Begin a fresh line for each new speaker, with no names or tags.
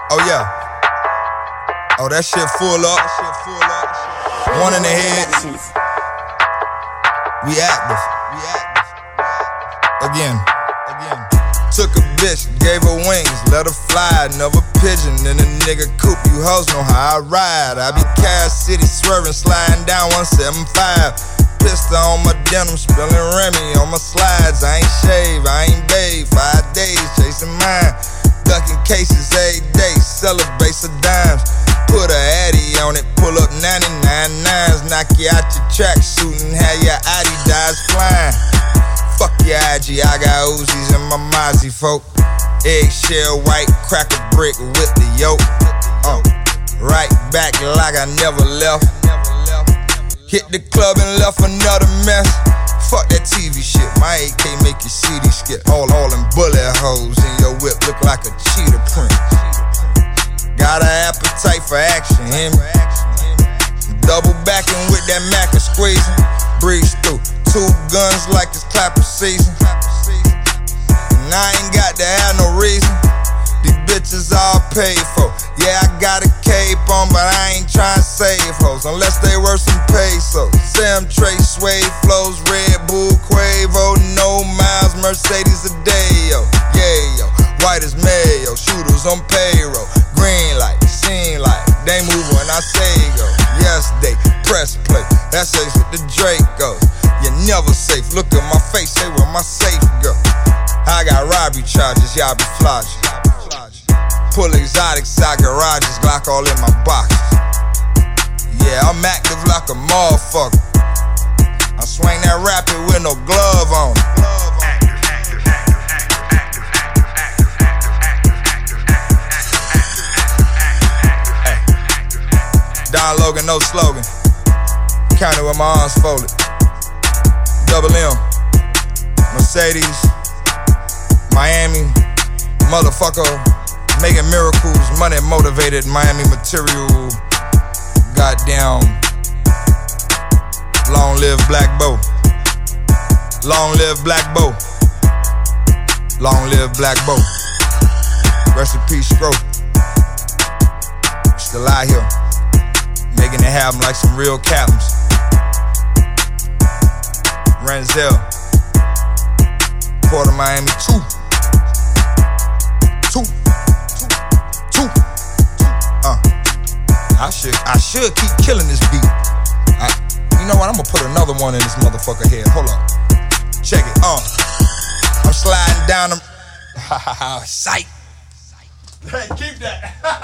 Oh yeah. Oh, that shit full up. One in the head. We active. Again. Took a bitch, gave her wings, let her fly. Another pigeon in a nigga coop. You hoes know how I ride. I be Cass City swerving, sliding down 175. Pistol on my denim, spilling Remy on my slides. I ain't shave, I ain't bathe. 5 days chasing mine. Ducking cases every day, celebrates a dimes. Put a Addy on it, pull up 99 nines. Knock you out your tracksuit and have your Adidas flying. Fuck your IG, I got Uzis in my Mozzie, folk. Eggshell white, crack a brick with the yolk. Right back like I never left. Hit the club and left another mess. Fuck that TV shit, my AK make you see these skip. All them bullet holes in your whip look like a cheetah print. Got an appetite for action, hear me? Double backing with that Mac and squeezing. Breeze through 2 guns like it's clapper season. And I ain't got to have no reason. These bitches all paid for. Yeah, I got a cape on, but I ain't tryna save hoes unless they worth some pesos. Sam Trey, Suede flows, Red Bull, Quavo, no miles, Mercedes a day, yo. Yeah, yo. White as mayo, shooters on payroll. Green light, scene light, they move when I say go. Yes, they press play, that's safe with the Dracos. You're never safe, look at my face, say where my safe go. I got robbery charges, y'all be flogging. Pull exotics out garages, Glock all in my boxes. Yeah, I'm active like a motherfucker. I swing that rapid with no glove on. Don Logan, no slogan. Counted with my arms folded. Double M, Mercedes, Miami, motherfucker. Making miracles, money motivated, Miami material. Goddamn. Long live Black Bo. Long live Black Bo. Long live Black Bo. Rest in peace, Scro. Still out here, making it happen like some real captains. Renzel, Port of Miami 2. I should keep killing this beat. You know what? I'm gonna put another one in this motherfucker head. Hold on. Check it. I'm sliding down them. Sight.
Hey, keep that.